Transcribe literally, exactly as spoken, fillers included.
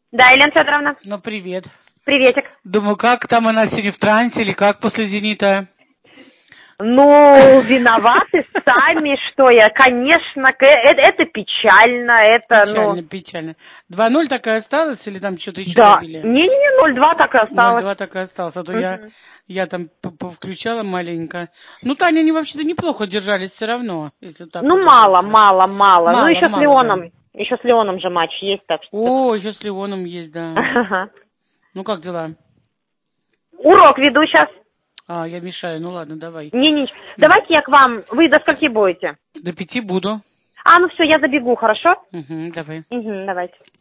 Да, Елена Федоровна. Ну, привет. Приветик. Думаю, как там она сегодня в трансе или как после «Зенита»? Ну, виноваты сами, что я. Конечно, это, это печально, это, Печально, ну... печально. два ноль так и осталось или там что-то еще Да, забили? не-не-не, ноль два так и ноль осталось. два так и осталось, а то Угу. я, я там включала маленько. Ну, Таня, они вообще-то неплохо держались все равно, если так Ну, вот мало, задуматься. мало, мало. Мало, Ну, еще с мало, да. Леоном. Еще с Леоном же матч есть, так что... О, еще с Леоном есть, да. Ага. Ну, как дела? Урок веду сейчас. А, я мешаю, ну ладно, давай. Не-не, давайте я к вам. Вы до скольки будете? До пяти буду. А, ну все, я забегу, хорошо? Угу, давай. Угу, давайте.